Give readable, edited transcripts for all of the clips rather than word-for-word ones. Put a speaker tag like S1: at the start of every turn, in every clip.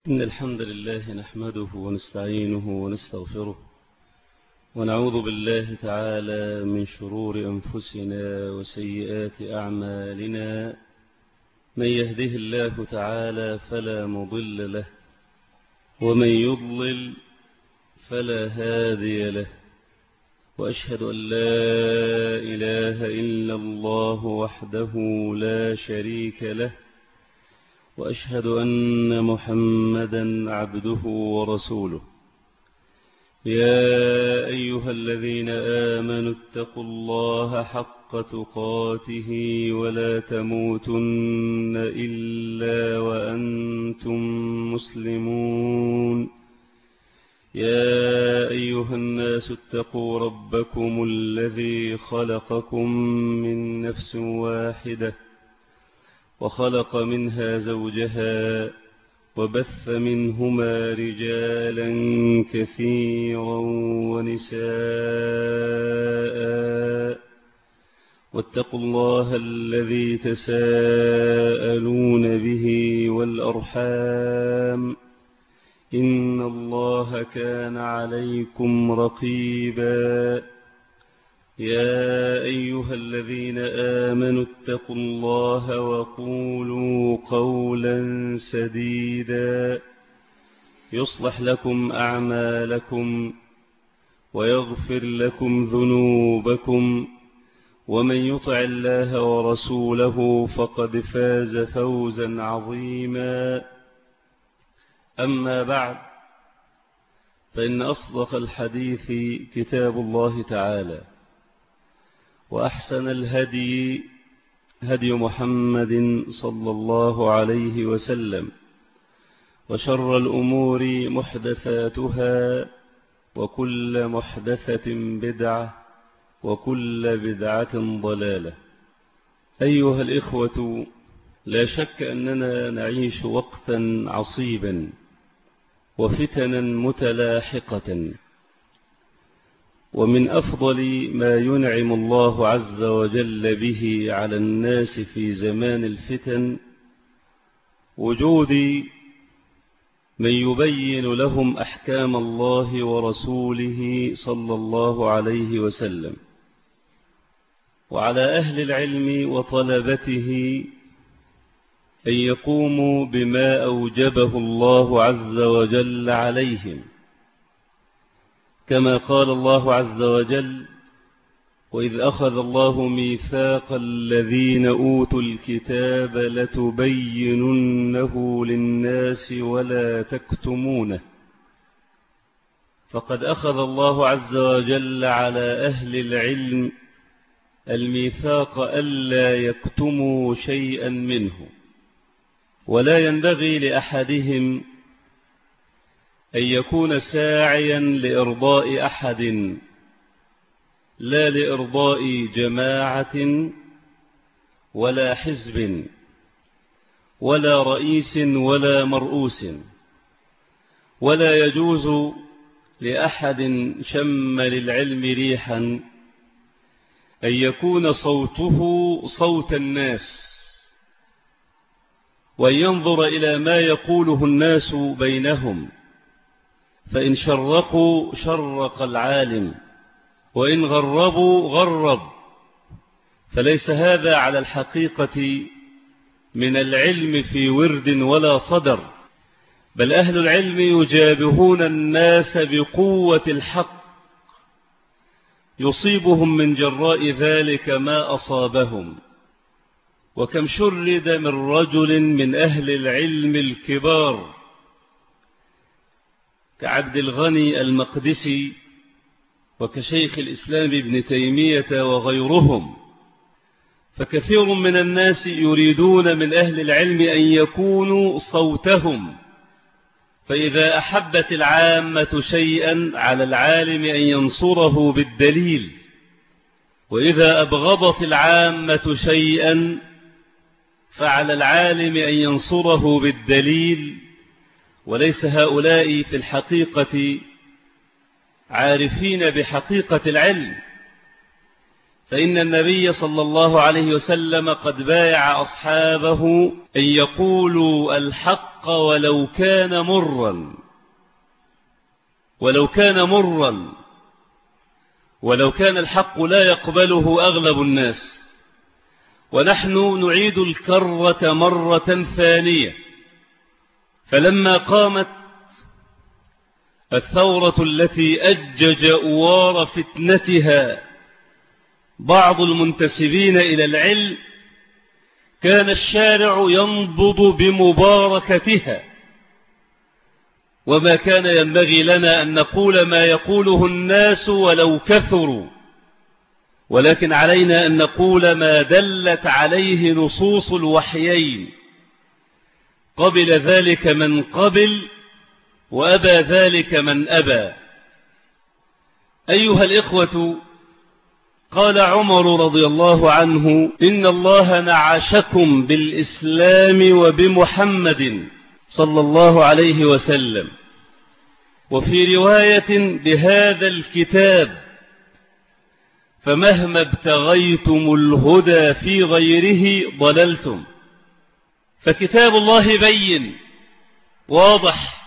S1: إن الحمد لله نحمده ونستعينه ونستغفره ونعوذ بالله تعالى من شرور أنفسنا وسيئات أعمالنا. من يهده الله تعالى فلا مضل له ومن يضلل فلا هادي له، وأشهد أن لا إله إلا الله وحده لا شريك له، وأشهد أن محمدا عبده ورسوله. يا أيها الذين آمنوا اتقوا الله حق تقاته ولا تموتن إلا وأنتم مسلمون. يا أيها الناس اتقوا ربكم الذي خلقكم من نفس واحدة وخلق منها زوجها وبث منهما رجالا كثيرا ونساء، واتقوا الله الذي تساءلون به والأرحام، إن الله كان عليكم رقيبا. يا أيها الذين آمنوا اتقوا الله وقولوا قولا سديدا يصلح لكم أعمالكم ويغفر لكم ذنوبكم، ومن يطع الله ورسوله فقد فاز فوزا عظيما. أما بعد، فإن أصدق الحديث كتاب الله تعالى، وأحسن الهدي هدي محمد صلى الله عليه وسلم، وشر الأمور محدثاتها، وكل محدثة بدعة، وكل بدعة ضلالة. أيها الإخوة، لا شك أننا نعيش وقتا عصيبا وفتنا متلاحقة، ومن أفضل ما ينعم الله عز وجل به على الناس في زمان الفتن وجود من يبين لهم أحكام الله ورسوله صلى الله عليه وسلم، وعلى أهل العلم وطلبته أن يقوموا بما أوجبه الله عز وجل عليهم، كما قال الله عز وجل: وإذ أخذ الله ميثاق الذين أوتوا الكتاب لتبيننه للناس ولا تكتمونه. فقد أخذ الله عز وجل على أهل العلم الميثاق ألا يكتموا شيئا منه، ولا ينبغي لأحدهم أن يكون ساعيا لإرضاء أحد، لا لإرضاء جماعة ولا حزب ولا رئيس ولا مرؤوس. ولا يجوز لأحد شم للعلم ريحا أن يكون صوته صوت الناس، وأن ينظر إلى ما يقوله الناس بينهم، فإن شرقوا شرق العالم، وإن غربوا غرب. فليس هذا على الحقيقة من العلم في ورد ولا صدر، بل أهل العلم يجابهون الناس بقوة الحق، يصيبهم من جراء ذلك ما أصابهم. وكم شرد من رجل من أهل العلم الكبار كعبد الغني المقدسي وكشيخ الإسلام ابن تيمية وغيرهم، فكثير من الناس يريدون من أهل العلم أن يكونوا صوتهم، فإذا أحبت العامة شيئا على العالم أن ينصره بالدليل، وإذا أبغضت العامة شيئا فعلى العالم أن ينصره بالدليل. وليس هؤلاء في الحقيقة عارفين بحقيقة العلم، فإن النبي صلى الله عليه وسلم قد بايع أصحابه أن يقولوا الحق الحق ولو كان مرا، ولو كان الحق لا يقبله أغلب الناس. ونحن نعيد الكرة مرة ثانية. فلما قامت الثورة التي أجج أوار فتنتها بعض المنتسبين إلى العلم، كان الشارع ينبض بمباركتها، وما كان ينبغي لنا أن نقول ما يقوله الناس ولو كثروا، ولكن علينا أن نقول ما دلت عليه نصوص الوحيين. قبل ذلك من قبل وأبى ذلك من أبى. أيها الإخوة، قال عمر رضي الله عنه: إن الله نعشكم بالإسلام وبمحمد صلى الله عليه وسلم، وفي رواية بهذا الكتاب، فمهما ابتغيتم الهدى في غيره ضللتم. فكتاب الله بين واضح،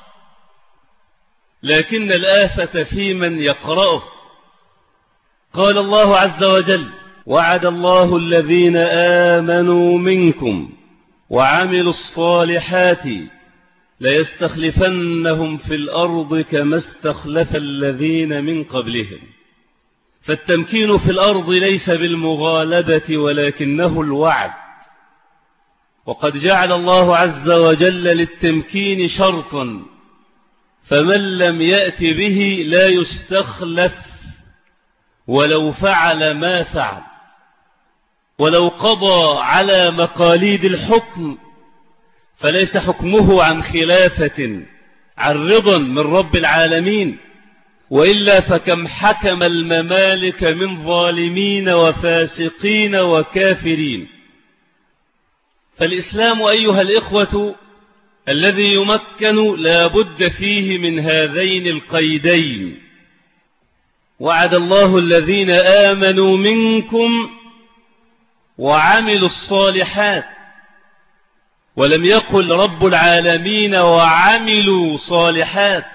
S1: لكن الآفة في من يقرأه. قال الله عز وجل: وعد الله الذين آمنوا منكم وعملوا الصالحات ليستخلفنهم في الأرض كما استخلف الذين من قبلهم. فالتمكين في الأرض ليس بالمغالبة ولكنه الوعد. وقد جعل الله عز وجل للتمكين شرطا، فمن لم يأت به لا يستخلف ولو فعل ما فعل. ولو قضى على مقاليد الحكم فليس حكمه عن خلافة، عن رضا من رب العالمين، وإلا فكم حكم الممالك من ظالمين وفاسقين وكافرين. فالإسلام أيها الإخوة الذي يمكن لا بد فيه من هذين القيدين: وعد الله الذين آمنوا منكم وعملوا الصالحات. ولم يقل رب العالمين وعملوا صالحات.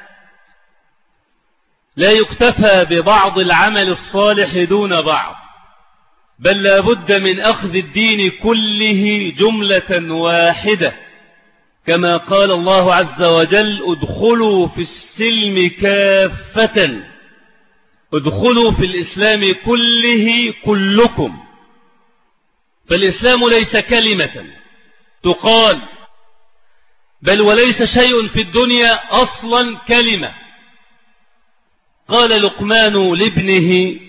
S1: لا يكتفى ببعض العمل الصالح دون بعض، بل لا بد من أخذ الدين كله جملة واحدة، كما قال الله عز وجل: ادخلوا في السلم كافة، ادخلوا في الإسلام كله كلكم. فالإسلام ليس كلمة تقال، بل وليس شيء في الدنيا أصلا كلمة. قال لقمان لابنه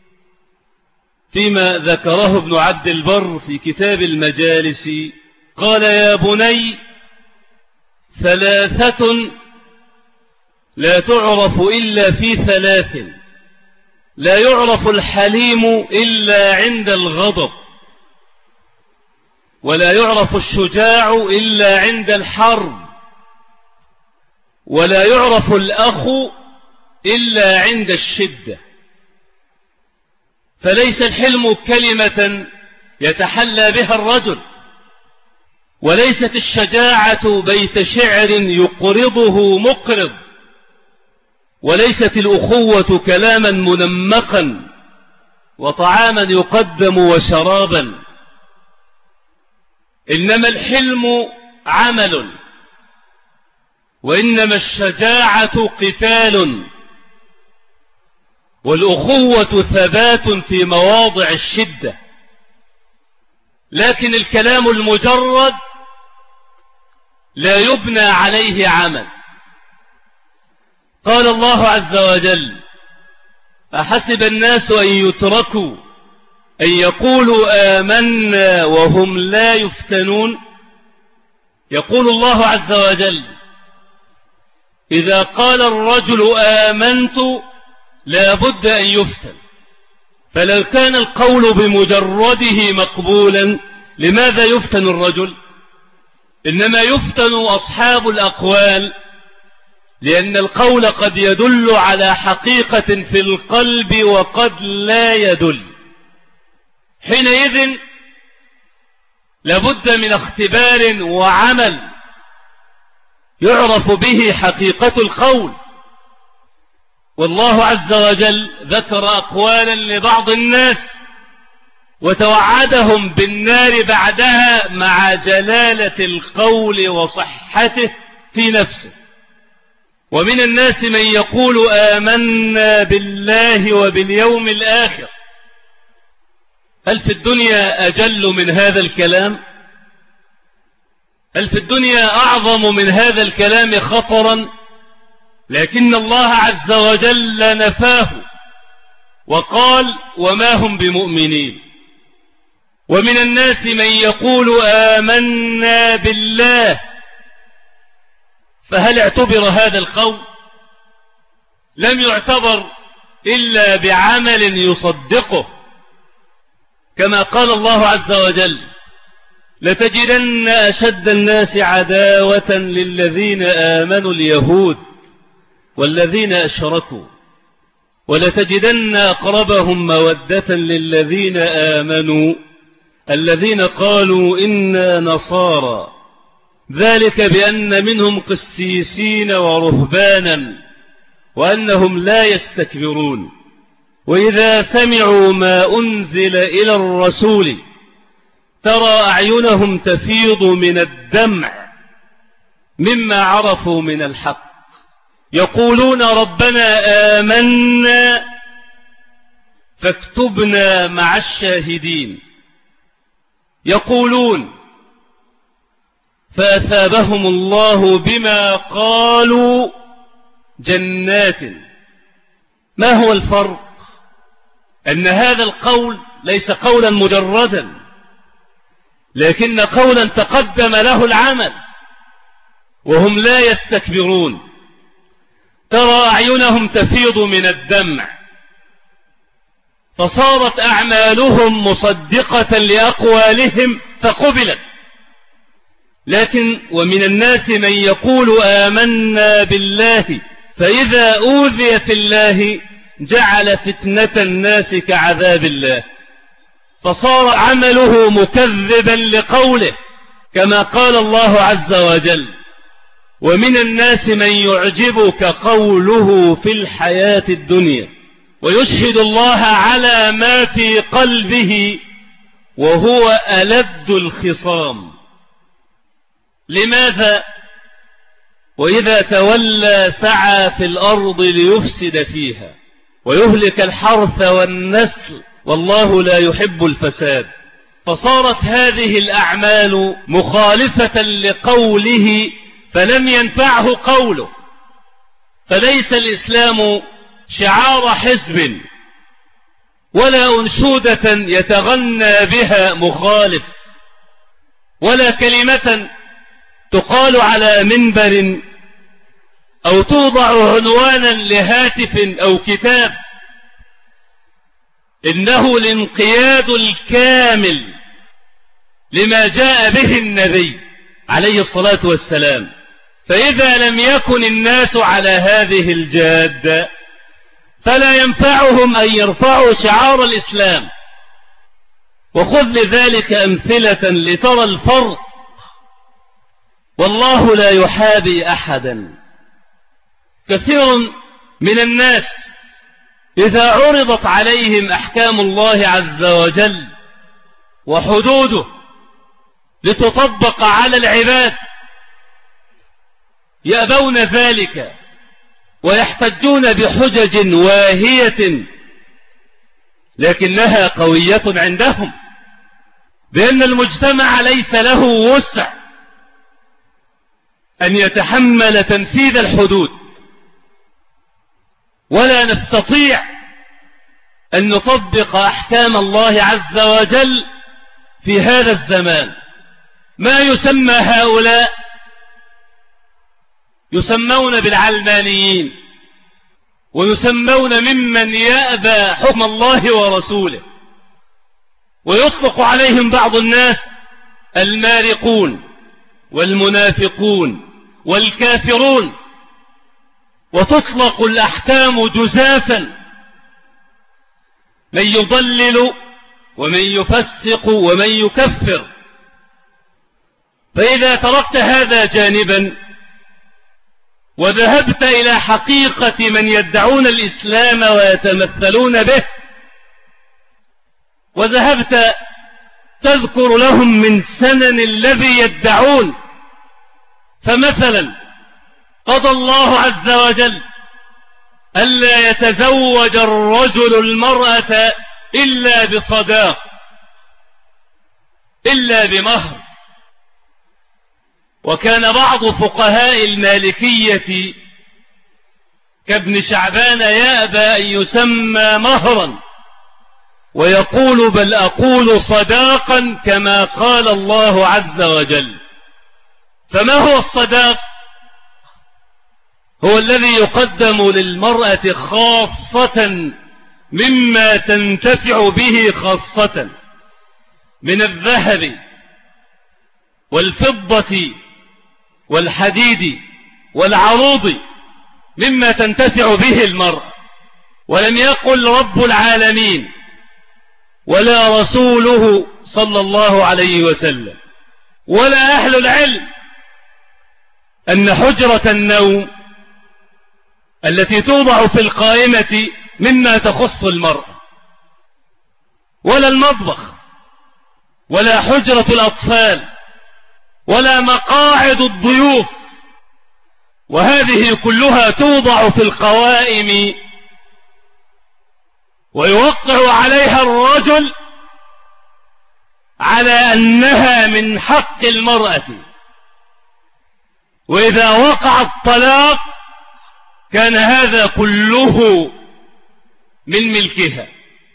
S1: فيما ذكره ابن عبد البر في كتاب المجالس، قال: يا بني، ثلاثة لا تعرف إلا في ثلاث: لا يعرف الحليم إلا عند الغضب، ولا يعرف الشجاع إلا عند الحرب، ولا يعرف الأخ إلا عند الشدة. فليس الحلم كلمة يتحلى بها الرجل، وليست الشجاعة بيت شعر يقرضه مقرض، وليست الأخوة كلاما منمقا وطعاما يقدم وشرابا. إنما الحلم عمل، وإنما الشجاعة قتال، والأخوة ثبات في مواضع الشدة. لكن الكلام المجرد لا يبنى عليه عمل. قال الله عز وجل: أحسب الناس أن يتركوا أن يقولوا آمنا وهم لا يفتنون. يقول الله عز وجل: إذا قال الرجل آمنت لا بد أن يفتن. فلو كان القول بمجرده مقبولا لماذا يفتن الرجل؟ إنما يفتن أصحاب الأقوال، لأن القول قد يدل على حقيقة في القلب وقد لا يدل. حينئذ لابد من اختبار وعمل يعرف به حقيقة القول. والله عز وجل ذكر أقوالا لبعض الناس وتوعدهم بالنار بعدها مع جلالة القول وصحته في نفسه. ومن الناس من يقول آمنا بالله وباليوم الآخر. هل في الدنيا أجل من هذا الكلام؟ هل في الدنيا أعظم من هذا الكلام خطرا؟ لكن الله عز وجل نفاه وقال وما هم بمؤمنين. ومن الناس من يقول آمنا بالله، فهل اعتبر هذا القول؟ لم يعتبر إلا بعمل يصدقه، كما قال الله عز وجل لتجدن أشد الناس عداوة للذين آمنوا اليهود والذين أشركوا ولتجدن أقربهم مودة للذين آمنوا الذين قالوا إنا نصارى ذلك بأن منهم قسيسين ورهبانا وأنهم لا يستكبرون وإذا سمعوا ما أنزل إلى الرسول ترى أعينهم تفيض من الدمع مما عرفوا من الحق يقولون ربنا آمنا فاكتبنا مع الشاهدين. يقولون فأثابهم الله بما قالوا جنات. ما هو الفرق؟ أن هذا القول ليس قولا مجردا، لكن قولا تقدم له العمل، وهم لا يستكبرون. ترى أعينهم تفيض من الدمع، فصارت أعمالهم مصدقة لأقوالهم فقبلت. لكن ومن الناس من يقول آمنا بالله فإذا أوذي في الله جعل فتنة الناس كعذاب الله، فصار عمله مكذبا لقوله، كما قال الله عز وجل ومن الناس من يعجبك قوله في الحياة الدنيا ويشهد الله على ما في قلبه وهو ألد الخصام. لماذا؟ وإذا تولى سعى في الأرض ليفسد فيها ويهلك الحرث والنسل والله لا يحب الفساد. فصارت هذه الأعمال مخالفة لقوله فلم ينفعه قوله. فليس الإسلام شعار حزب ولا أنشودة يتغنى بها مخالف، ولا كلمة تقال على منبر أو توضع عنوانا لهاتف أو كتاب. إنه الانقياد الكامل لما جاء به النبي عليه الصلاة والسلام. فإذا لم يكن الناس على هذه الجادة فلا ينفعهم أن يرفعوا شعار الإسلام. وخذ لذلك أمثلة لترى الفرق. والله لا يحابي أحدا. كثير من الناس إذا عرضت عليهم أحكام الله عز وجل وحدوده لتطبق على العباد يأبون ذلك ويحتجون بحجج واهية لكنها قوية عندهم، بأن المجتمع ليس له وسع أن يتحمل تنفيذ الحدود، ولا نستطيع أن نطبق أحكام الله عز وجل في هذا الزمان. ما يسمى هؤلاء يسمون بالعلمانيين، ويسمون ممن يأبى حكم الله ورسوله، ويطلق عليهم بعض الناس المارقون والمنافقون والكافرون، وتطلق الأحكام جزافا، من يضلل ومن يفسق ومن يكفر. فإذا تركت هذا جانبا وذهبت إلى حقيقة من يدعون الإسلام ويتمثلون به، وذهبت تذكر لهم من سنن الذي يدعون. فمثلا قضى الله عز وجل ألا يتزوج الرجل المرأة إلا بصداق، إلا بمهر. وكان بعض فقهاء المالكية كابن شعبان يأبى أن يسمى مهرا، ويقول بل أقول صداقا كما قال الله عز وجل. فما هو الصداق؟ هو الذي يقدم للمرأة خاصة مما تنتفع به خاصة من الذهب والفضة والحديد والعروض، مما تنتفع به المرأة. ولم يقل رب العالمين ولا رسوله صلى الله عليه وسلم ولا أهل العلم أن حجرة النوم التي توضع في القائمة مما تخص المرأة، ولا المطبخ ولا حجرة الأطفال ولا مقاعد الضيوف، وهذه كلها توضع في القوائم ويوقع عليها الرجل على أنها من حق المرأة، وإذا وقع الطلاق كان هذا كله من ملكها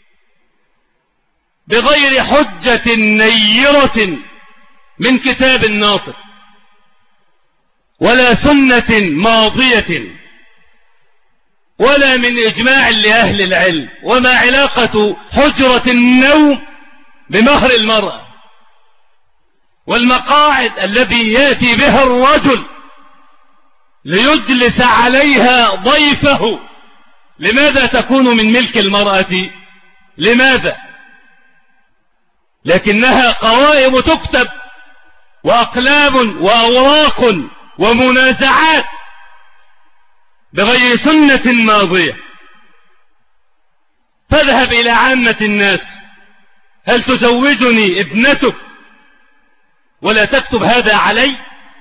S1: بغير حجة نيرة من كتاب ناطق ولا سنة ماضية ولا من إجماع لأهل العلم. وما علاقة حجرة النوم بمهر المرأة؟ والمقاعد الذي يأتي بها الرجل ليجلس عليها ضيفه لماذا تكون من ملك المرأة؟ لماذا؟ لكنها قوائم تكتب وأقلام وأوراق ومنازعات بغير سنة ماضية. فاذهب إلى عامة الناس، هل تزوجني ابنتك ولا تكتب هذا علي؟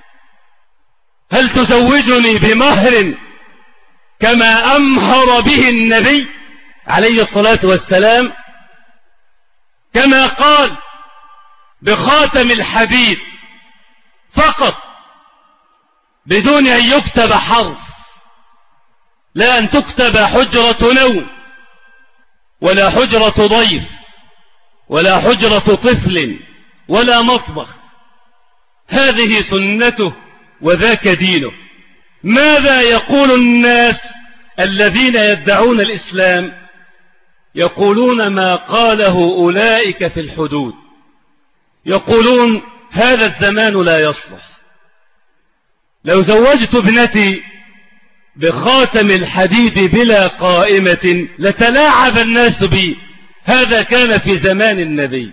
S1: هل تزوجني بمهر كما أمهر به النبي عليه الصلاة والسلام، كما قال بخاتم الحديد فقط بدون أن يكتب حرف، لا أن تكتب حجرة نوم ولا حجرة ضيف ولا حجرة طفل ولا مطبخ. هذه سنته وذاك دينه. ماذا يقول الناس الذين يدعون الإسلام؟ يقولون ما قاله أولئك في الحدود، يقولون هذا الزمان لا يصلح. لو زوجت ابنتي بخاتم الحديد بلا قائمة لتلاعب الناس بي، هذا كان في زمان النبي.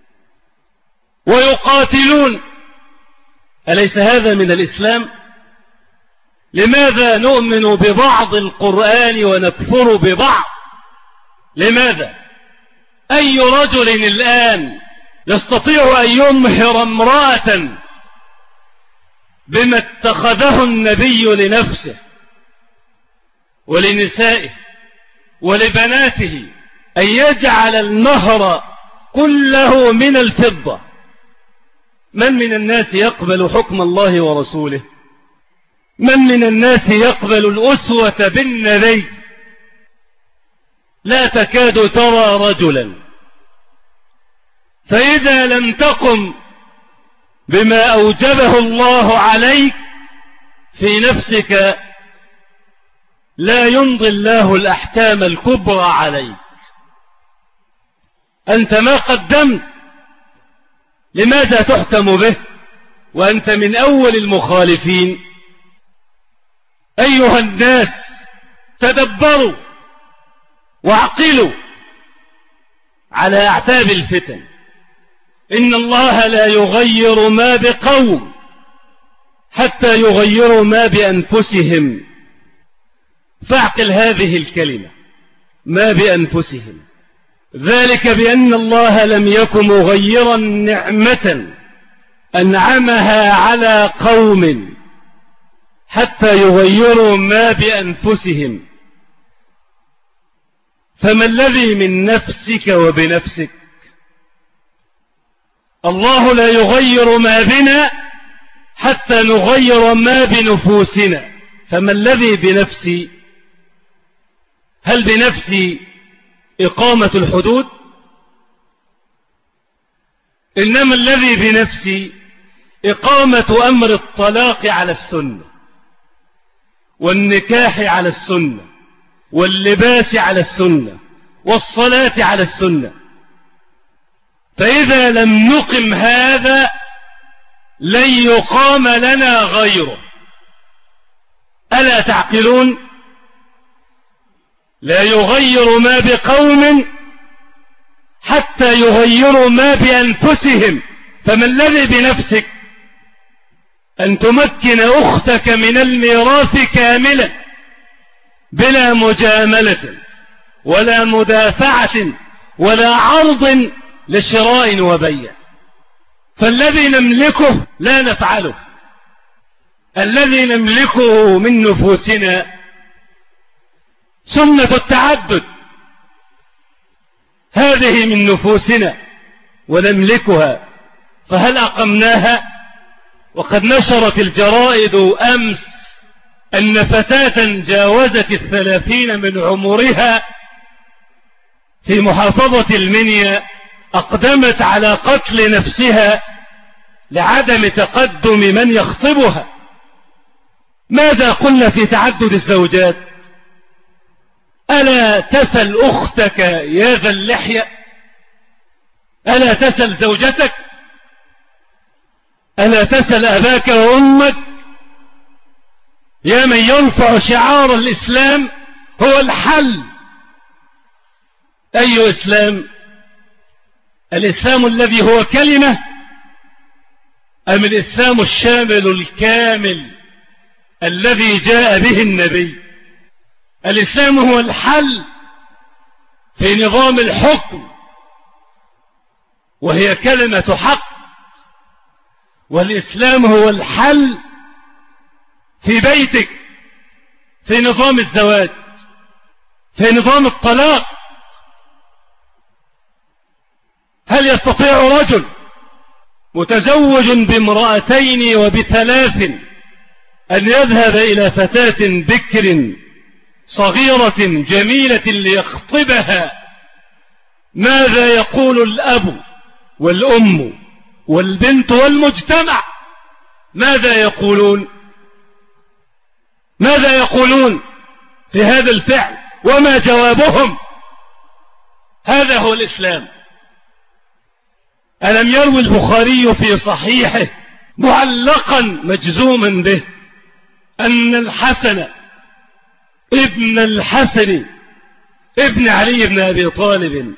S1: ويقاتلون، أليس هذا من الإسلام؟ لماذا نؤمن ببعض القرآن ونكفر ببعض؟ لماذا؟ أي رجل الآن يستطيع أن يمهر امرأة بما اتخذه النبي لنفسه ولنسائه ولبناته، أن يجعل المهر كله من الفضة؟ من الناس يقبل حكم الله ورسوله؟ من الناس يقبل الأسوة بالنبي؟ لا تكاد ترى رجلا. فإذا لم تقم بما أوجبه الله عليك في نفسك لا يمضي الله الأحكام الكبرى عليك. أنت ما قدمت، لماذا تحكم به وأنت من أول المخالفين؟ أيها الناس تدبروا واعقلوا على أعتاب الفتن. إن الله لا يغير ما بقوم حتى يغيروا ما بأنفسهم. فاعقل هذه الكلمة، ما بأنفسهم، ذلك بأن الله لم يكن مغيرا نعمة أنعمها على قوم حتى يغيروا ما بأنفسهم. فما الذي من نفسك وبنفسك؟ الله لا يغير ما بنا حتى نغير ما بنفوسنا. فما الذي بنفسي؟ هل بنفسي إقامة الحدود؟ إنما الذي بنفسي إقامة أمر الطلاق على السنة، والنكاح على السنة، واللباس على السنة، والصلاة على السنة. فإذا لم نقم هذا لن يقام لنا غيره. ألا تعقلون؟ لا يغير ما بقوم حتى يغيروا ما بأنفسهم. فما الذي بنفسك؟ أن تمكن أختك من الميراث كاملا بلا مجاملة ولا مدافعة ولا عرض لشراء وبيع. فالذي نملكه لا نفعله. الذي نملكه من نفوسنا سنة التعدد، هذه من نفوسنا ونملكها، فهل أقمناها؟ وقد نشرت الجرائد أمس أن فتاة جاوزت 30 من عمرها في محافظة المنيا أقدمت على قتل نفسها لعدم تقدم من يخطبها. ماذا قلنا في تعدد الزوجات؟ ألا تسل أختك يا ذا اللحية؟ ألا تسل زوجتك؟ ألا تسل أباك وأمك؟ يا من يرفع شعار الإسلام هو الحل. أي إسلام؟ الإسلام الذي هو كلمة أم الإسلام الشامل الكامل الذي جاء به النبي؟ الإسلام هو الحل في نظام الحكم، وهي كلمة حق. والإسلام هو الحل في بيتك، في نظام الزواج، في نظام الطلاق. هل يستطيع رجل متزوج بامرأتين وبثلاث أن يذهب إلى فتاة بكر صغيرة جميلة ليخطبها؟ ماذا يقول الأب والأم والبنت والمجتمع؟ ماذا يقولون؟ ماذا يقولون في هذا الفعل؟ وما جوابهم؟ هذا هو الإسلام. ألم يروي البخاري في صحيحه معلقا مجزوما به أن الحسن ابن الحسن ابن علي بن أبي طالب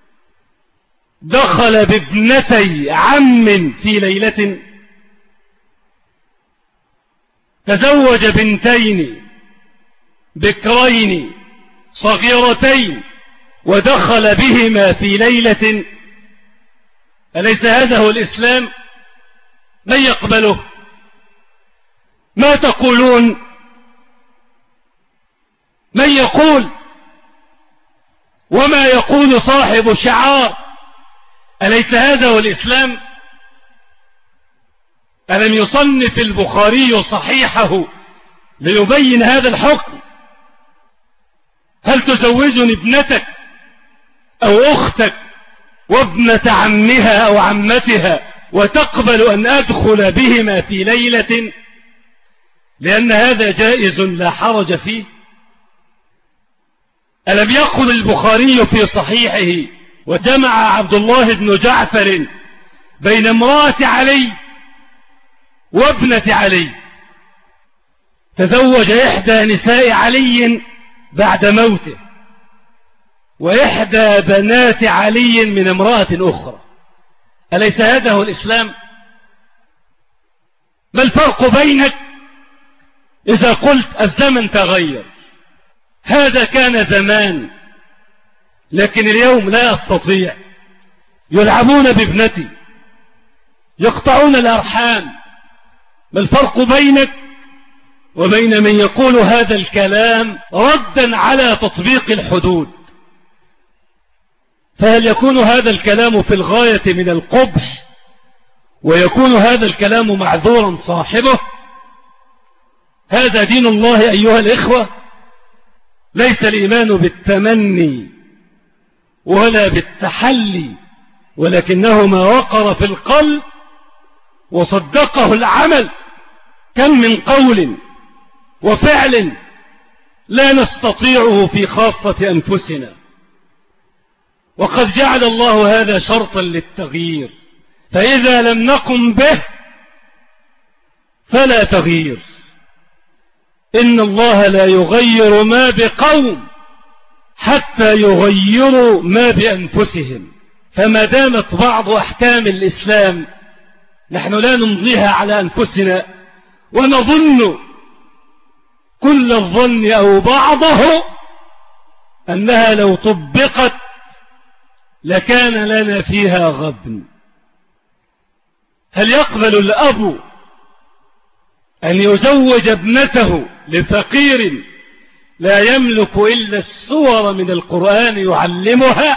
S1: دخل بابنتي عم في ليلة، تزوج بنتين بكرين صغيرتين ودخل بهما في ليلة؟ أليس هذا هو الإسلام؟ من يقبله؟ ما تقولون؟ من يقول؟ وما يقول صاحب شعار؟ أليس هذا هو الإسلام؟ ألم يصنف البخاري صحيحه ليبين هذا الحكم؟ هل تزوجني ابنتك أو أختك وابنة عمها أو عمتها وتقبل أن أدخل بهما في ليلة لأن هذا جائز لا حرج فيه؟ ألم يقل البخاري في صحيحه وجمع عبد الله بن جعفر بين امرأة علي وابنة علي؟ تزوج إحدى نساء علي بعد موته وإحدى بنات علي من امرأة أخرى. أليس هذا هو الإسلام؟
S2: ما الفرق بينك إذا قلت الزمن تغير؟ هذا كان زمان، لكن اليوم لا يستطيع. يلعبون بابنتي، يقطعون الأرحام. ما الفرق بينك وبين من يقول هذا الكلام ردا على تطبيق الحدود؟ فهل يكون هذا الكلام في الغاية من القبح ويكون هذا الكلام معذورا صاحبه؟ هذا دين الله أيها الإخوة. ليس الإيمان بالتمني ولا بالتحلي، ولكنه ما وقر في القلب وصدقه العمل. كم من قول وفعل لا نستطيعه في خاصة أنفسنا، وقد جعل الله هذا شرطا للتغيير، فإذا لم نقم به فلا تغيير. إن الله لا يغير ما بقوم حتى يغيروا ما بأنفسهم. فما دامت بعض أحكام الإسلام نحن لا نمضيها على أنفسنا ونظن كل الظن أو بعضه أنها لو طبقت لكان لنا فيها غبن. هل يقبل الأب أن يزوج ابنته لفقير لا يملك إلا السور من القرآن يعلمها،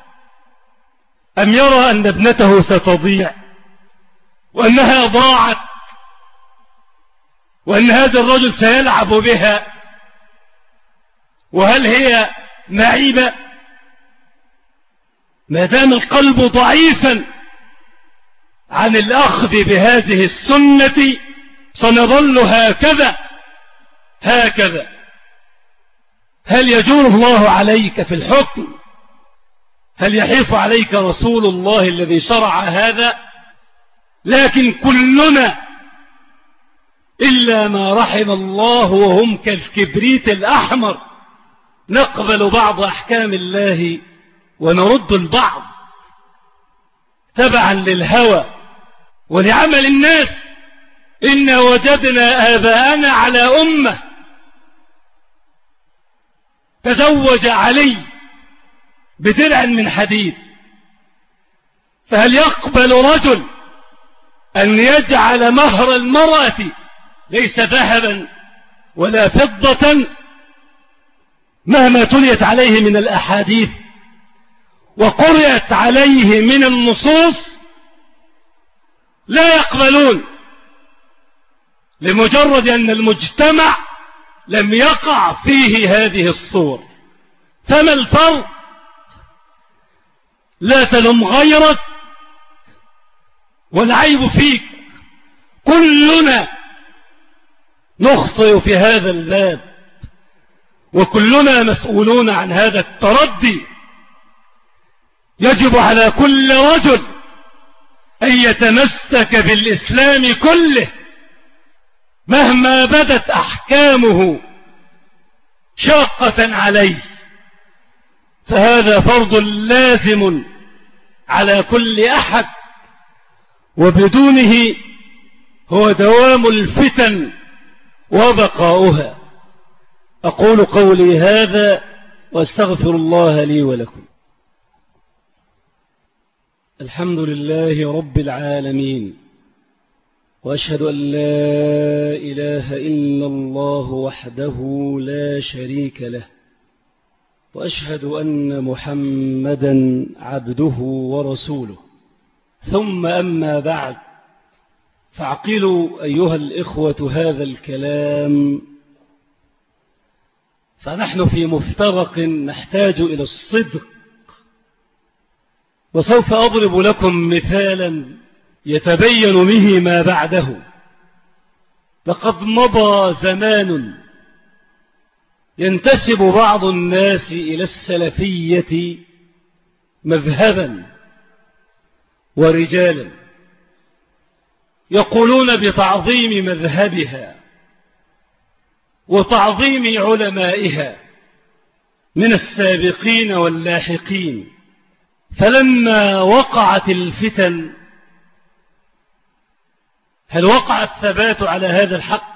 S2: أم يرى أن ابنته ستضيع وأنها ضاعت وأن هذا الرجل سيلعب بها؟ وهل هي معيبة؟ ما دام القلب ضعيفا عن الأخذ بهذه السنة سنظل هكذا. هل يجور الله عليك في الحكم؟ هل يحيف عليك رسول الله الذي شرع هذا؟ لكن كلنا إلا ما رحم الله وهم كالكبريت الأحمر نقبل بعض أحكام الله ونرد البعض تبعا للهوى ولعمل الناس. إنا وجدنا آباءنا على أمة. تزوج علي بدرع من حديد، فهل يقبل رجل أن يجعل مهر المرأة ليس ذهبا ولا فضة مهما تليت عليه من الأحاديث وقرأت عليه من النصوص؟ لا يقبلون، لمجرد أن المجتمع لم يقع فيه هذه الصور. فما الفرق؟ لا تلم غيرك والعيب فيك. كلنا نخطئ في هذا الباب وكلنا مسؤولون عن هذا التردي. يجب على كل رجل أن يتمسك بالإسلام كله مهما بدت أحكامه شاقة عليه، فهذا فرض لازم على كل أحد، وبدونه هو دوام الفتن وبقاؤها. أقول قولي هذا واستغفر الله لي ولكم. الحمد لله رب العالمين، وأشهد أن لا إله إلا الله وحده لا شريك له، وأشهد أن محمدا عبده ورسوله. ثم أما بعد، فاعقلوا أيها الإخوة هذا الكلام، فنحن في مفترق نحتاج إلى الصدق. وسوف أضرب لكم مثالا يتبين به ما بعده. لقد مضى زمان ينتسب بعض الناس إلى السلفية مذهبا ورجالا يقولون بتعظيم مذهبها وتعظيم علمائها من السابقين واللاحقين. فلما وقعت الفتن هل وقع الثبات على هذا الحق؟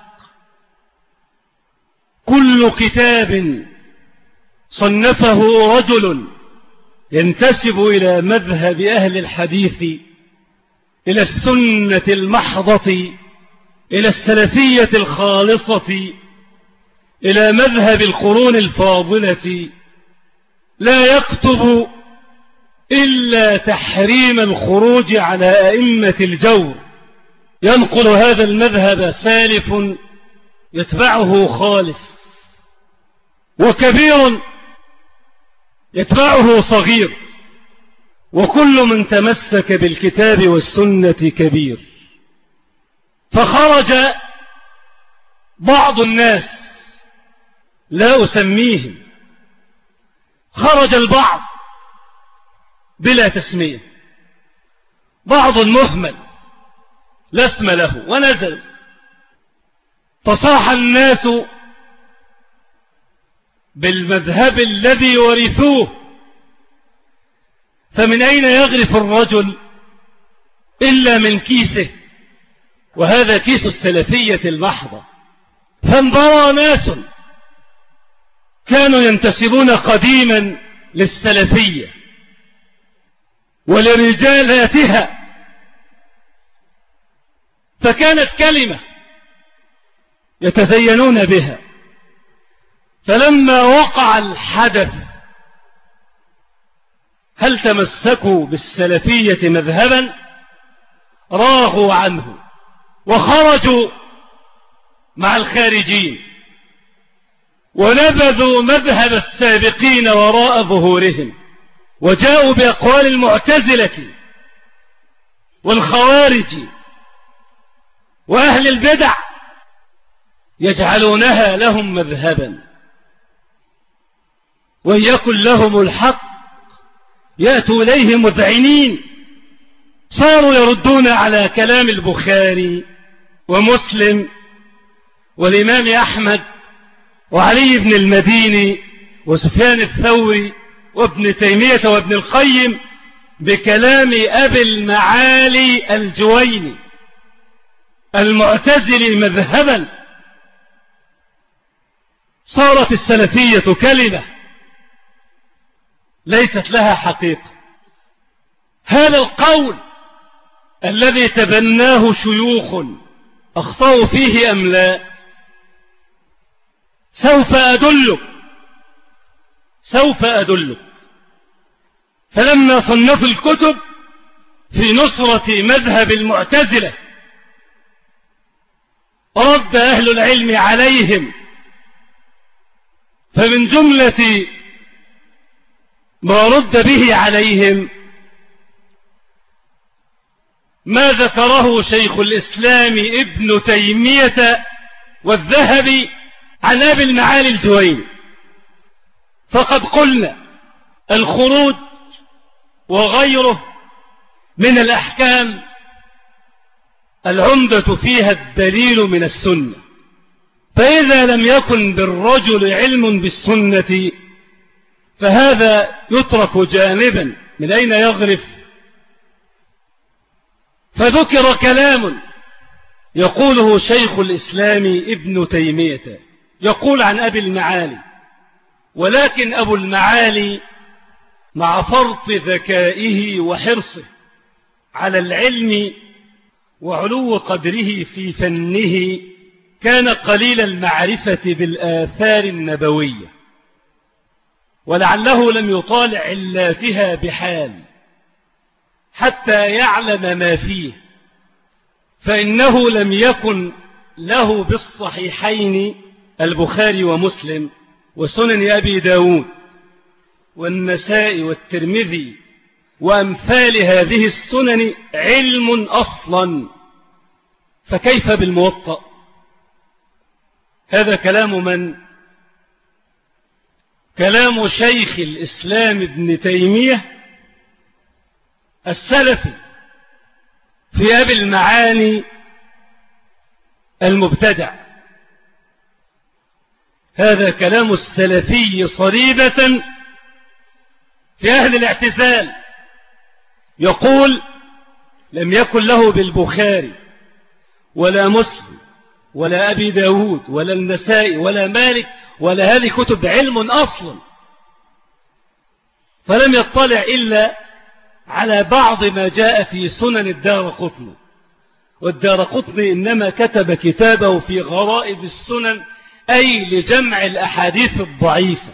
S2: كل كتاب صنفه رجل ينتسب إلى مذهب أهل الحديث، إلى السنة المحضة، إلى السلفية الخالصة، إلى مذهب القرون الفاضلة، لا يكتب إلا تحريم الخروج على أئمة الجور. ينقل هذا المذهب سالف يتبعه خالف، وكبير يتبعه صغير، وكل من تمسك بالكتاب والسنة كبير. فخرج بعض الناس لا أسميهم، خرج البعض بلا تسمية، بعض مهمل لا اسم له، ونزل فصاح الناس بالمذهب الذي ورثوه. فمن أين يغرف الرجل إلا من كيسه، وهذا كيس السلفية المحضة. فانبرى ناس كانوا ينتسبون قديما للسلفية ولرجالاتها، فكانت كلمة يتزينون بها. فلما وقع الحدث هل تمسكوا بالسلفية مذهبا؟ راغوا عنه وخرجوا مع الخارجين، ونبذوا مذهب السابقين وراء ظهورهم، وجاءوا بأقوال المعتزلة والخوارج وأهل البدع يجعلونها لهم مذهبا، وإن يكن لهم الحق يأتوا إليه مذعنين. صاروا يردون على كلام البخاري ومسلم والإمام أحمد وعلي بن المديني وسفيان الثوري وابن تيمية وابن القيم بكلام أبي المعالي الجويني المعتزلي مذهبا. صارت السلفية كلمة ليست لها حقيقة. هذا القول الذي تبناه شيوخ أخطأوا فيه أم لا؟ سوف أدلك. فلما صنفوا الكتب في نصرة مذهب المعتزلة رد أهل العلم عليهم، فمن جملة ما رد به عليهم ما ذكره شيخ الإسلام ابن تيمية والذهبي عن أبي المعالي الجويني. فقد قلنا الخروج وغيره من الأحكام العمدة فيها الدليل من السنة، فإذا لم يكن بالرجل علم بالسنة فهذا يترك جانبا. من أين يغرف؟ فذكر كلام يقوله شيخ الإسلام ابن تيمية، يقول عن أبي المعالي: ولكن أبو المعالي مع فرط ذكائه وحرصه على العلم وعلو قدره في فنه كان قليل المعرفة بالآثار النبوية، ولعله لم يطالع علاتها بحال حتى يعلم ما فيه، فإنه لم يكن له بالصحيحين البخاري ومسلم وسنن أبي داود والنسائي والترمذي وأمثال هذه السنن علم أصلا، فكيف بالموطأ؟ هذا كلام من؟ كلام شيخ الإسلام ابن تيمية السلفي في أبي المعالي المبتدع. هذا كلام السلفي صريبة في أهل الاعتزال، يقول: لم يكن له بالبخاري ولا مسلم ولا أبي داود ولا النسائي ولا مالك ولا هذه كتب علم أصلا، فلم يطلع إلا على بعض ما جاء في سنن الدارقطني، والدارقطني إنما كتب كتابه في غرائب السنن، أي لجمع الأحاديث الضعيفة.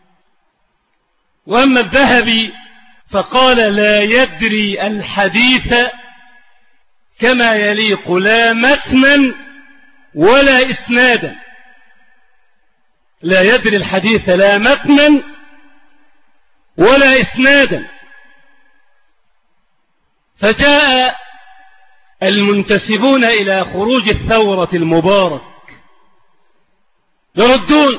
S2: وأما الذهبي فقال لا يدري الحديث كما يليق لا متنا ولا إسنادا، لا يدري الحديث لا متنا ولا إسنادا. فجاء المنتسبون إلى خروج الثورة المبارك يردون،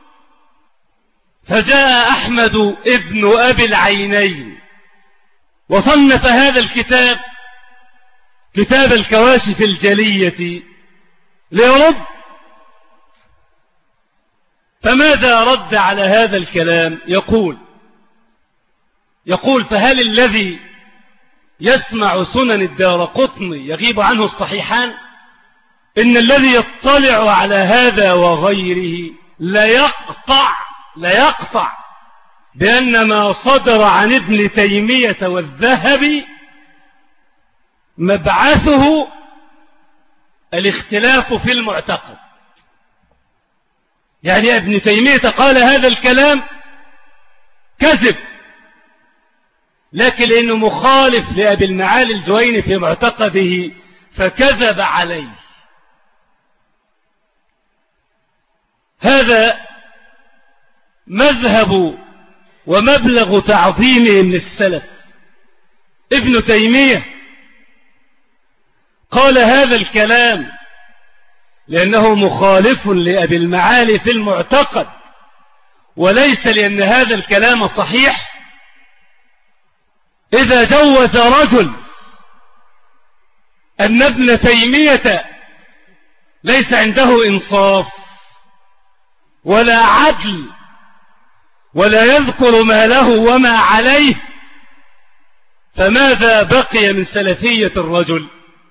S2: فجاء أحمد ابن أبي العينين وصنف هذا الكتاب، كتاب الكواشف الجلية، ليرد. فماذا رد على هذا الكلام؟ يقول فهل الذي يسمع سنن الدارقطني يغيب عنه الصحيحان؟ إن الذي يطلع على هذا وغيره لا يقطع بأن ما صدر عن ابن تيمية والذهبي مبعثه الاختلاف في المعتقد. يعني ابن تيمية قال هذا الكلام كذب، لكن لأنه مخالف لأبي المعالي الجويني في معتقده فكذب عليه. هذا مذهب ومبلغ تعظيمهم للسلف. ابن تيمية قال هذا الكلام لأنه مخالف لأبي المعالي في المعتقد، وليس لأن هذا الكلام صحيح. إذا جوز رجل أن ابن تيمية ليس عنده إنصاف ولا عدل ولا يذكر ما له وما عليه، فماذا بقي من سلفية الرجل؟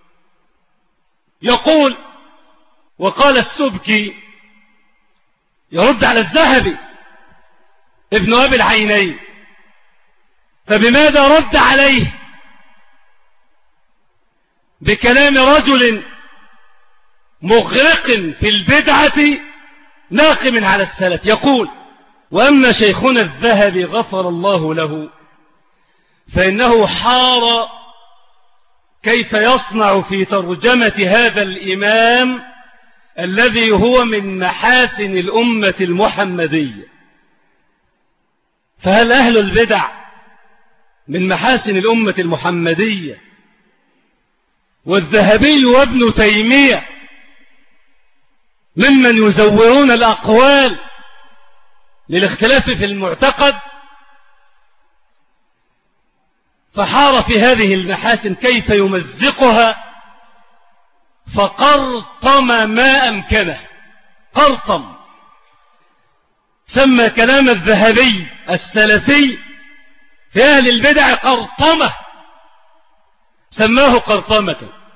S2: يقول وقال السبكي يرد على الذهبي ابن أبي العينين، فبماذا رد عليه؟ بكلام رجل مغرق في البدعة ناقم على السلف. يقول وأما شيخنا الذهبي غفر الله له فإنه حار كيف يصنع في ترجمة هذا الإمام الذي هو من محاسن الأمة المحمدية. فهل أهل البدع من محاسن الأمة المحمدية؟ والذهبي وابن تيمية ممن يزورون الأقوال للاختلاف في المعتقد؟ فحار في هذه المحاسن كيف يمزقها، فقرطم ما أمكنه. قرطم، سمى كلام الذهبي السلفي في أهل البدع قرطمة، سماه قرطمة.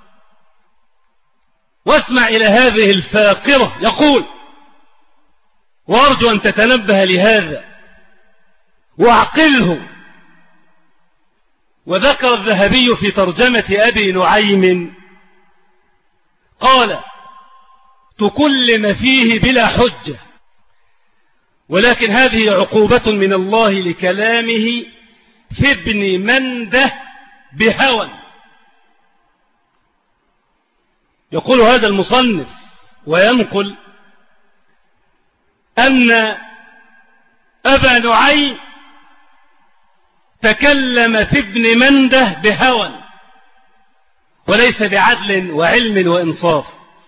S2: واسمع إلى هذه الفاقرة. يقول وأرجو أن تتنبه لهذا واعقله. وذكر الذهبي في ترجمة أبي نعيم قال تكلم فيه بلا حجة، ولكن هذه عقوبة من الله لكلامه في ابن منده بهوى. يقول هذا المصنف وينقل أن أبا نعيم تكلم في ابن منده بهوى وليس بعدل وعلم وإنصاف.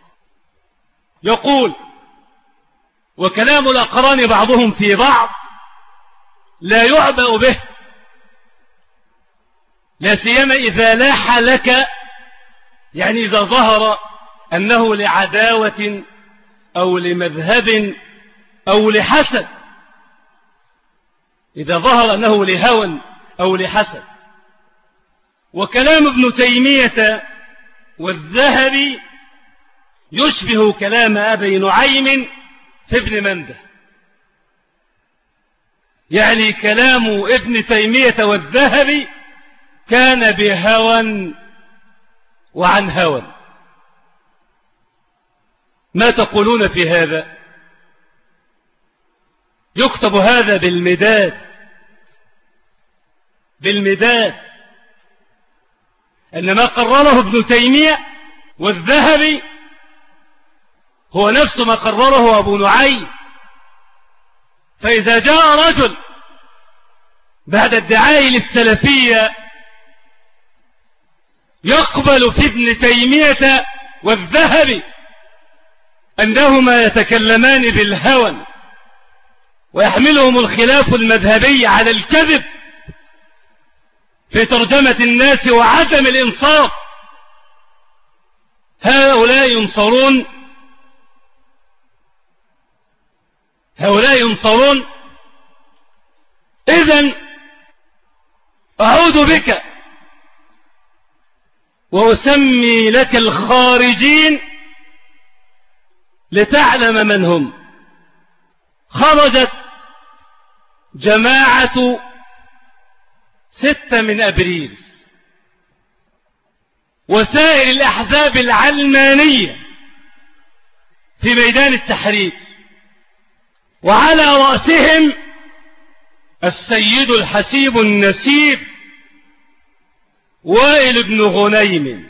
S2: يقول وكلام الأقران بعضهم في بعض لا يعبأ به، لا سيما إذا لاح لك، يعني إذا ظهر أنه لعداوة أو لمذهب أو لحسد، إذا ظهر أنه لهوى أو لحسد. وكلام ابن تيمية والذهبي يشبه كلام أبي نعيم في ابن منده، يعني كلام ابن تيمية والذهبي كان بهوى وعن هوى. ما تقولون في هذا؟ يكتب هذا بالمداد أن ما قرره ابن تيمية والذهبي هو نفس ما قرره أبو نعيم. فإذا جاء رجل بعد الدعاء للسلفية يقبل في ابن تيمية والذهبي أنهما يتكلمان بالهوى ويحملهم الخلاف المذهبي على الكذب في ترجمة الناس وعدم الإنصاف، هؤلاء ينصرون. إذن أعود بك وأسمي لك الخارجين لتعلم من هم. خرجت جماعة 6 من أبريل وسائر الأحزاب العلمانية في ميدان التحرير، وعلى رأسهم السيد الحسيب النسيب وائل بن غنيم.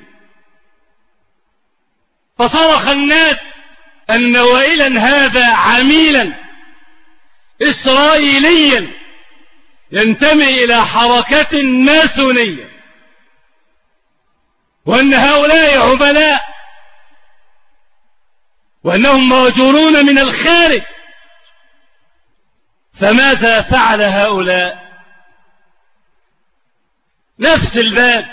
S2: فصرخ الناس أن وائلا هذا عميلا إسرائيليا ينتمي إلى حركة ماسونية، وأن هؤلاء عملاء وأنهم مهجورون من الخارج. فماذا فعل هؤلاء؟ نفس الباب،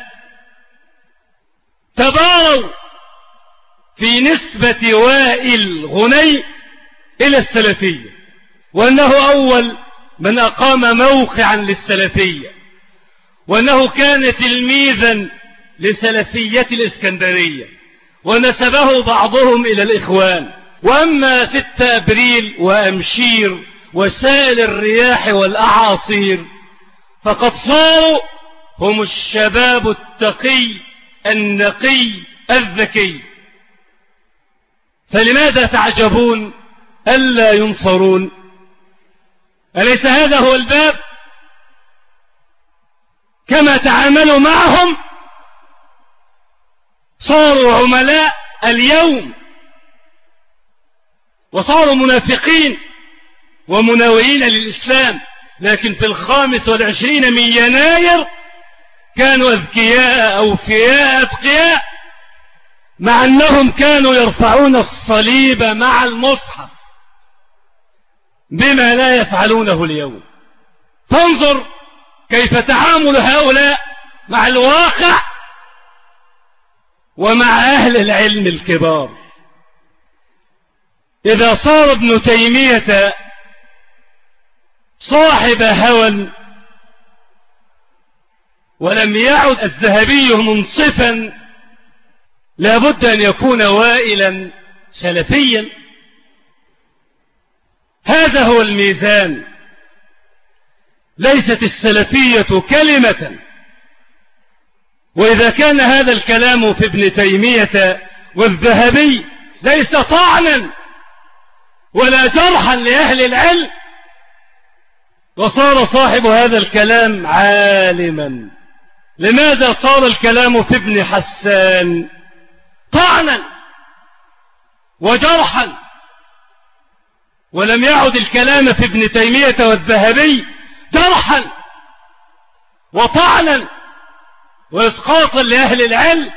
S2: تباروا في نسبة وائل غنيم إلى السلفية، وأنه أول من أقام موقعا للسلفية، وأنه كان تلميذا لسلفية الإسكندرية، ونسبه بعضهم إلى الإخوان. وأما 6 أبريل وأمشير وسائل الرياح والأعاصير فقد صاروا هم الشباب التقي النقي الذكي. فلماذا تعجبون ألا ينصرون؟ أليس هذا هو الباب؟ كما تعاملوا معهم صاروا عملاء اليوم، وصاروا منافقين ومناوئين للإسلام. لكن في 25 من يناير كانوا أذكياء أوفياء أتقياء، مع أنهم كانوا يرفعون الصليب مع المصحف بما لا يفعلونه اليوم. فانظر كيف تعامل هؤلاء مع الواقع ومع أهل العلم الكبار. إذا صار ابن تيمية صاحب هوى ولم يعد الذهبي منصفا، لابد أن يكون وائلا سلفيا. هذا هو الميزان. ليست السلفية كلمة. وإذا كان هذا الكلام في ابن تيمية والذهبي ليس طعنا ولا جرحا لأهل العلم، وصار صاحب هذا الكلام عالما، لماذا صار الكلام في ابن حسان طعنا وجرحا، ولم يعد الكلام في ابن تيمية والذهبي جرحا وطعنا وإسقاطا لأهل العلم؟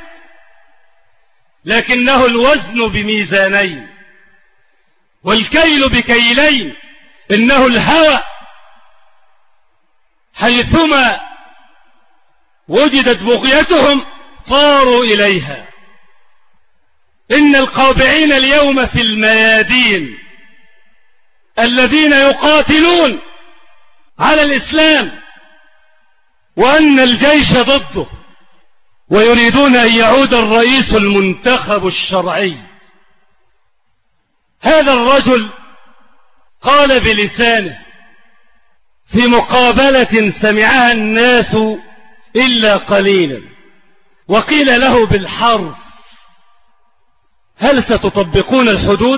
S2: لكنه الوزن بميزانين والكيل بكيلين. إنه الهوى حيثما وجدت بغيتهم طاروا إليها. إن القابعين اليوم في الميادين الذين يقاتلون على الإسلام وأن الجيش ضده، ويريدون أن يعود الرئيس المنتخب الشرعي هذا الرجل قال بلسانه في مقابلة سمعها الناس إلا قليلا، وقيل له بالحرف: هل ستطبقون الحدود؟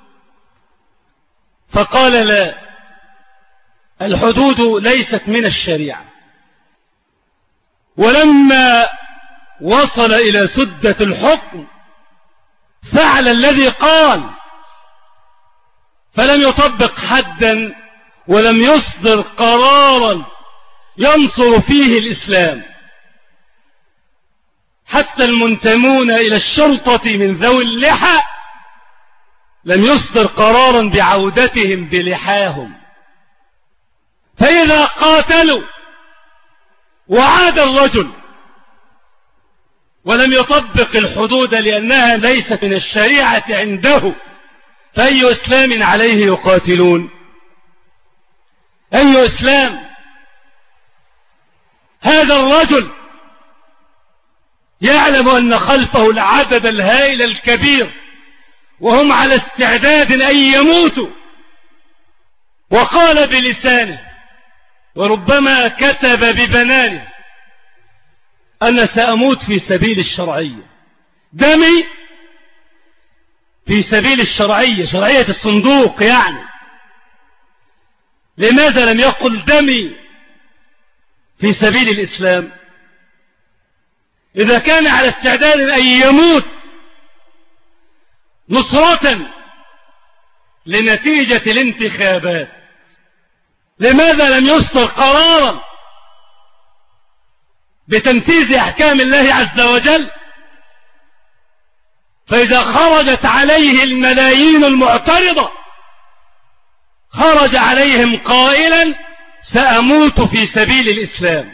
S2: فقال: لا، الحدود ليست من الشريعة. ولما وصل إلى سدة الحكم فعل الذي قال، فلم يطبق حدا ولم يصدر قرارا ينصر فيه الإسلام. حتى المنتمون إلى الشرطة من ذوي اللحى لم يصدر قرارا بعودتهم بلحاهم. فإذا قاتلوا وعاد الرجل ولم يطبق الحدود لأنها ليست من الشريعة عنده، فأي إسلام عليه يقاتلون؟ أي إسلام؟ هذا الرجل يعلم أن خلفه العدد الهائل الكبير وهم على استعداد أن يموتوا، وقال بلسانه وربما كتب ببنانه: أنا سأموت في سبيل الشرعية، دمي في سبيل الشرعية، شرعية الصندوق يعني. لماذا لم يقل دمي في سبيل الإسلام؟ إذا كان على استعداد أن يموت نصرة لنتيجة الانتخابات، لماذا لم يصدر قرارا بتنفيذ أحكام الله عز وجل؟ فإذا خرجت عليه الملايين المعترضة خرج عليهم قائلا: سأموت في سبيل الإسلام.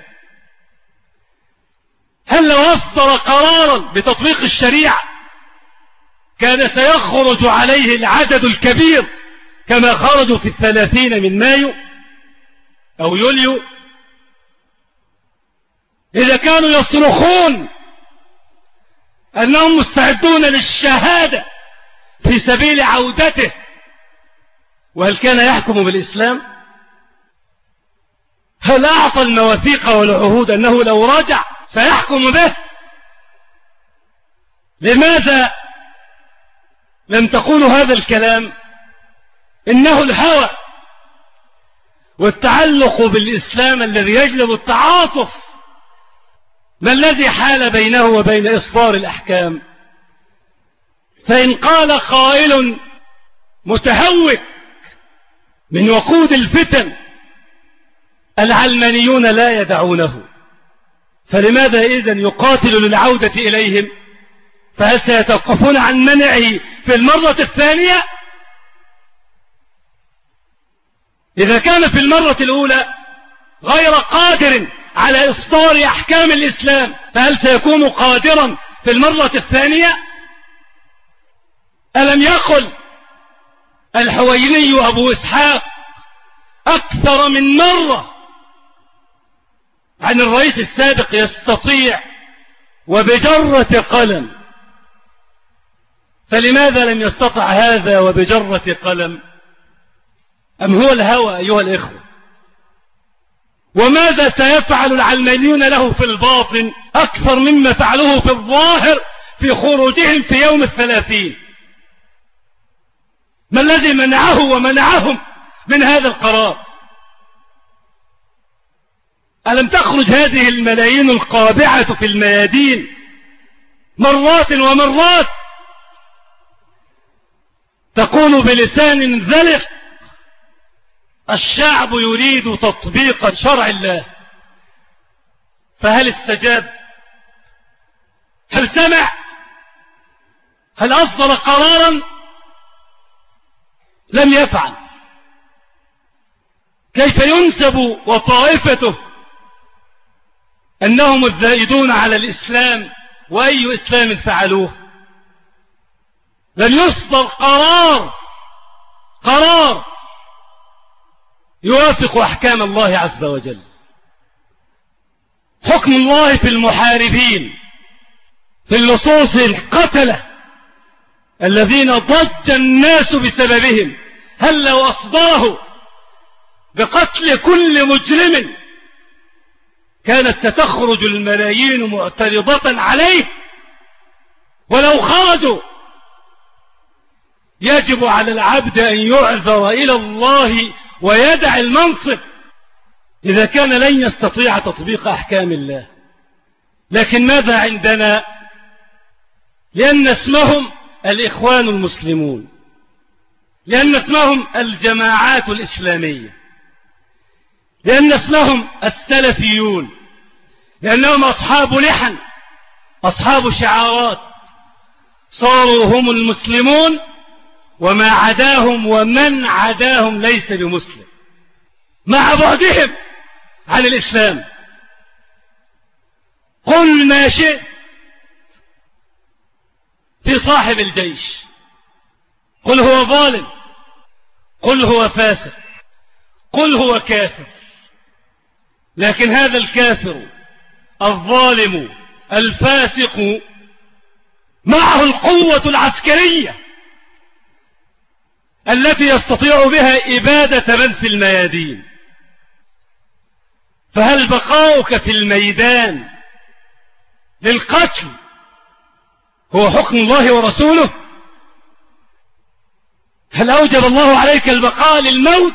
S2: هل لو أصدر قرارا بتطبيق الشريعة كان سيخرج عليه العدد الكبير كما خرجوا في 30 من مايو أو يوليو؟ إذا كانوا يصرخون أنهم مستعدون للشهادة في سبيل عودته، وهل كان يحكم بالإسلام؟ هل أعطى المواثيق والعهود أنه لو رجع سيحكم به؟ لماذا لم تقولوا هذا الكلام؟ إنه الهوى والتعلق بالإسلام الذي يجلب التعاطف. ما الذي حال بينه وبين إصدار الأحكام؟ فإن قال قائل متهوك من وقود الفتن: العلمانيون لا يدعونه، فلماذا إذن يقاتل للعودة إليهم؟ فهل سيتوقفون عن منعه في المرة الثانية؟ إذا كان في المرة الأولى غير قادر على إصدار أحكام الإسلام، فهل سيكون قادرا في المرة الثانية؟ ألم يقل الحويني أبو إسحاق أكثر من مرة عن الرئيس السابق: يستطيع وبجرة قلم؟ فلماذا لم يستطع هذا وبجرة قلم؟ أم هو الهوى أيها الإخوة؟ وماذا سيفعل العلمانيون له في الباطن أكثر مما فعلوه في الظاهر في خروجهم في يوم 30؟ ما الذي منعه ومنعهم من هذا القرار؟ ألم تخرج هذه الملايين القابعة في الميادين مرات ومرات تقول بلسان ذلق: الشعب يريد تطبيق شرع الله؟ فهل استجاب؟ هل سمع؟ هل أصدر قرارا؟ لم يفعل. كيف ينسب وطائفته أنهم الزائدون على الإسلام؟ وأي إسلام فعلوه؟ لم يصدر قرار يوافق أحكام الله عز وجل. حكم الله في المحاربين، في اللصوص القتلة الذين ضج الناس بسببهم، هل لو أصدره بقتل كل مجرم كانت ستخرج الملايين معترضة عليه؟ ولو خرجوا يجب على العبد أن يعذر إلى الله ويدع المنصب إذا كان لن يستطيع تطبيق أحكام الله. لكن ماذا عندنا؟ لأن اسمهم الإخوان المسلمون، لأن اسمهم الجماعات الإسلامية، لأن اسمهم السلفيون، لأنهم أصحاب لحن، أصحاب شعارات، صاروا هم المسلمون وما عداهم ومن عداهم ليس بمسلم مع بعدهم عن الإسلام. قل ما شئت في صاحب الجيش، قل هو ظالم، قل هو فاسق، قل هو كافر، لكن هذا الكافر الظالم الفاسق معه القوة العسكرية التي يستطيع بها إبادة من في الميادين. فهل بقاؤك في الميدان للقتل هو حكم الله ورسوله؟ هل أوجب الله عليك البقاء للموت،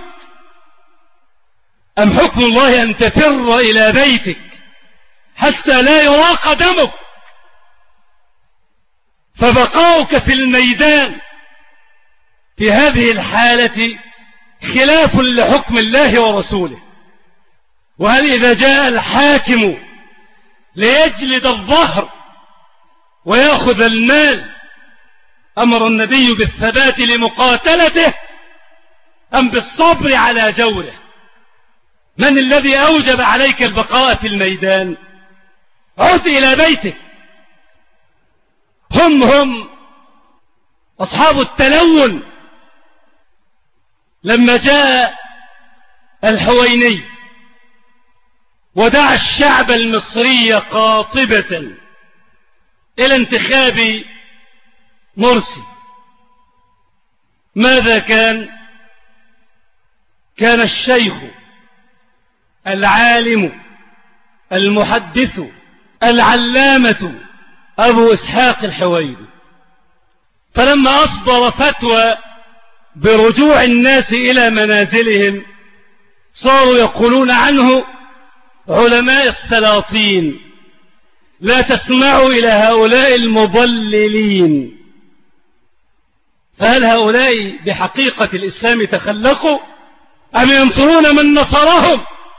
S2: أم حكم الله أن تفر إلى بيتك حتى لا يراق دمك؟ فبقاؤك في الميدان في هذه الحالة خلاف لحكم الله ورسوله. وهل إذا جاء الحاكم ليجلد الظهر ويأخذ المال أمر النبي بالثبات لمقاتلته أم بالصبر على جوره؟ من الذي أوجب عليك البقاء في الميدان؟ عد إلى بيتك. هم أصحاب التلون لما جاء الحويني ودعا الشعب المصري قاطبة إلى انتخاب مرسي، ماذا كان؟ كان الشيخ العالم المحدث العلامة أبو إسحاق الحويني، فلما أصدر فتوى برجوع الناس إلى منازلهم صاروا يقولون عنه علماء السلاطين، لا تسمعوا إلى هؤلاء المضللين. فهل هؤلاء بحقيقة الإسلام تخلقوا أم ينصرون من نصرهم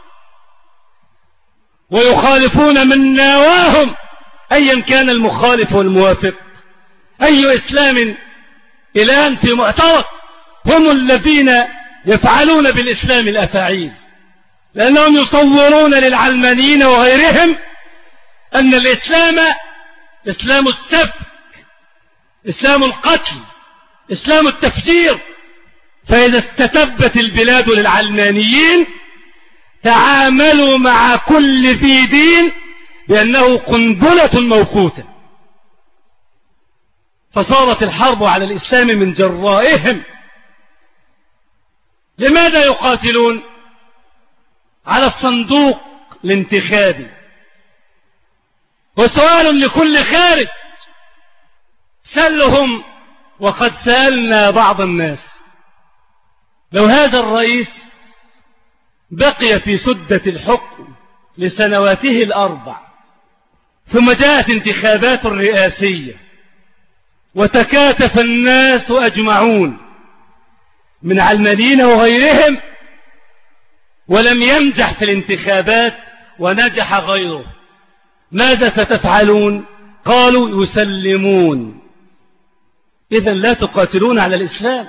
S2: ويخالفون من ناواهم؟ أيا كان المخالف والموافق، أي إسلام الآن في معترك؟ هم الذين يفعلون بالإسلام الأفاعيل، لأنهم يصورون للعلمانيين وغيرهم أن الإسلام إسلام السفك، إسلام القتل، إسلام التفجير. فإذا استتبت البلاد للعلمانيين تعاملوا مع كل ذي دين بأنه قنبلة موقوتة، فصارت الحرب على الإسلام من جرائهم. لماذا يقاتلون؟ على الصندوق الانتخابي. وسؤال لكل خارج، سلهم وقد سألنا بعض الناس، لو هذا الرئيس بقي في سدة الحكم لسنواته الأربع ثم جاءت انتخابات رئاسية وتكاتف الناس أجمعون من علمانيين وغيرهم ولم ينجح في الانتخابات ونجح غيره، ماذا ستفعلون؟ قالوا يسلمون. إذن لا تقاتلون على الإسلام،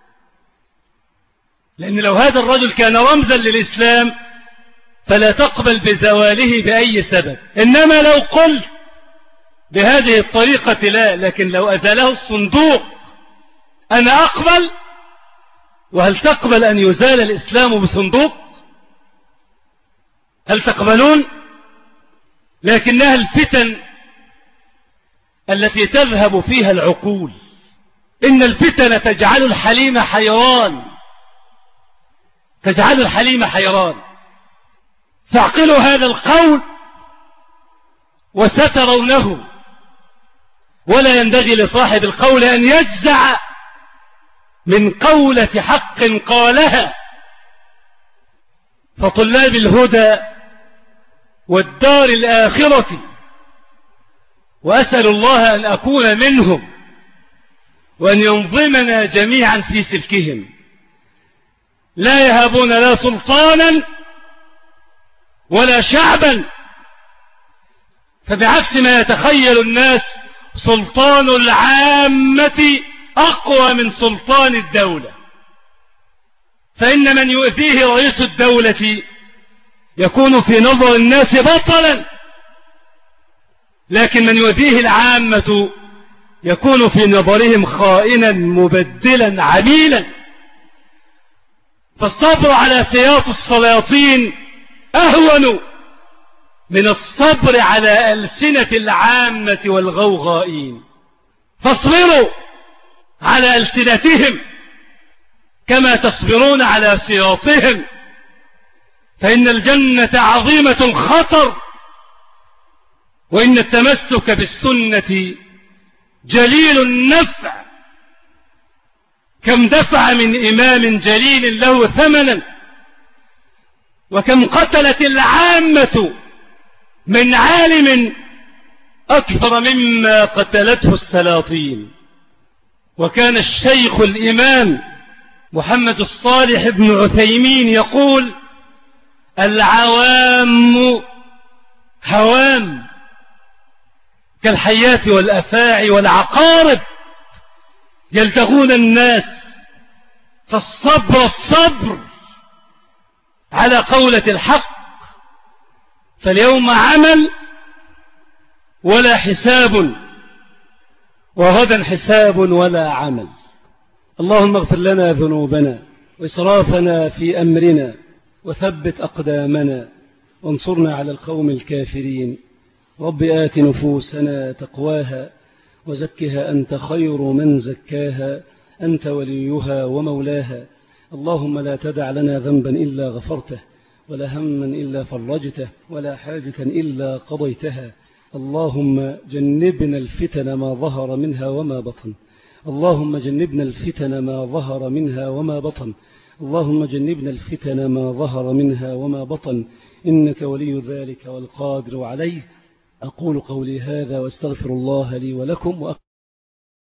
S2: لأن لو هذا الرجل كان رمزا للإسلام فلا تقبل بزواله بأي سبب. إنما لو قلت بهذه الطريقة لا، لكن لو أزاله الصندوق أنا أقبل. وهل تقبل أن يزال الإسلام بصندوق؟ هل تقبلون؟ لكنها الفتن التي تذهب فيها العقول إن الفتن تجعل الحليم حيران، تجعل الحليم حيران. فاعقلوا هذا القول وسترونه، ولا ينبغي لصاحب القول أن يجزع من قولة حق قالها. فطلاب الهدى والدار الآخرة، وأسأل الله أن أكون منهم وأن ينظمنا جميعا في سلكهم، لا يهابون لا سلطانا ولا شعبا. فبعكس ما يتخيل الناس، سلطان العامة أقوى من سلطان الدولة. فإن من يؤذيه رئيس الدولة يكون في نظر الناس بطلا، لكن من يؤذيه العامة يكون في نظرهم خائنا مبدلا عميلا. فالصبر على سياط السلاطين أهون من الصبر على ألسنة العامة والغوغائين. فاصبروا على ألسنتهم كما تصبرون على سياطهم، فإن الجنة عظيمة الخطر، وإن التمسك بالسنة جليل النفع. كم دفع من إمام جليل له ثمنا، وكم قتلت العامة من عالم أكثر مما قتلته السلاطين. وكان الشيخ الإمام محمد الصالح بن عثيمين يقول: العوام هوام كالحيات والأفاعي والعقارب، يلدغون الناس. فالصبر الصبر على قولة الحق. فاليوم عمل ولا حساب، وغدا حساب ولا عمل. اللهم اغفر لنا ذنوبنا وإسرافنا في أمرنا، وثبت أقدامنا، وانصرنا على القوم الكافرين. رب آت نفوسنا تقواها وزكها أنت خير من زكاها، أنت وليها ومولاها. اللهم لا تدع لنا ذنبا إلا غفرته، ولا هما إلا فرجته، ولا حاجة إلا قضيتها. اللهم جنبنا الفتن ما ظهر منها وما بطن. اللهم جنبنا الفتن ما ظهر منها وما بطن. اللهم جنبنا الفتن ما ظهر منها وما بطن، إنك ولي ذلك والقادر عليه. أقول قولي هذا واستغفر الله لي ولكم.